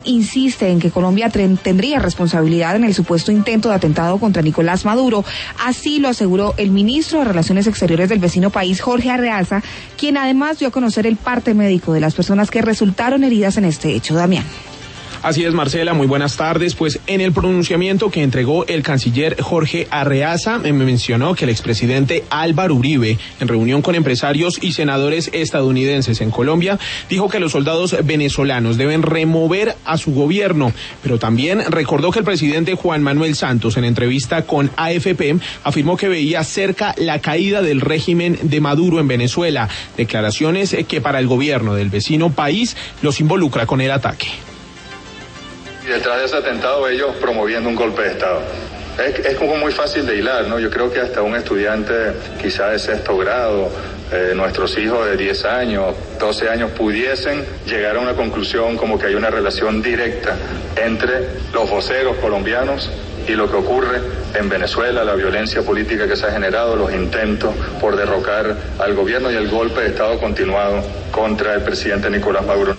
Insiste en que Colombia tendría responsabilidad en el supuesto intento de atentado contra Nicolás Maduro. Así lo aseguró el ministro de Relaciones Exteriores del vecino país, Jorge Arreaza, quien además dio a conocer el parte médico de las personas que resultaron heridas en este hecho. Damián. Así es, Marcela, muy buenas tardes. Pues en el pronunciamiento que entregó el canciller Jorge Arreaza, mencionó que el expresidente Álvaro Uribe, en reunión con empresarios y senadores estadounidenses en Colombia, dijo que los soldados venezolanos deben remover a su gobierno, pero también recordó que el presidente Juan Manuel Santos, en entrevista con AFP, afirmó que veía cerca la caída del régimen de Maduro en Venezuela, declaraciones que para el gobierno del vecino país los involucra con el ataque. Y detrás de ese atentado ellos promoviendo un golpe de Estado. Es como muy fácil de hilar, ¿no? Yo creo que hasta un estudiante quizá de sexto grado, nuestros hijos de 10 años, 12 años pudiesen llegar a una conclusión como que hay una relación directa entre los voceros colombianos y lo que ocurre en Venezuela, la violencia política que se ha generado, los intentos por derrocar al gobierno y el golpe de Estado continuado contra el presidente Nicolás Maduro.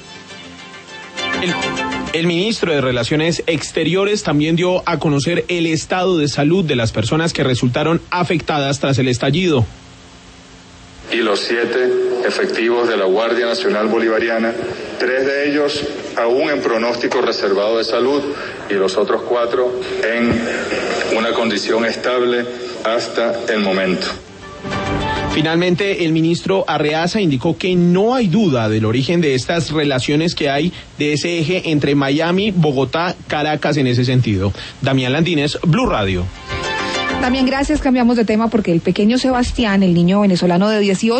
El ministro de Relaciones Exteriores también dio a conocer el estado de salud de las personas que resultaron afectadas tras el estallido. Y los 7 efectivos de la Guardia Nacional Bolivariana, 3 de ellos aún en pronóstico reservado de salud y los otros 4 en una condición estable hasta el momento. Finalmente, el ministro Arreaza indicó que no hay duda del origen de estas relaciones que hay de ese eje entre Miami, Bogotá, Caracas en ese sentido. Damián Landines, Blue Radio. También gracias, cambiamos de tema porque el pequeño Sebastián, el niño venezolano de 18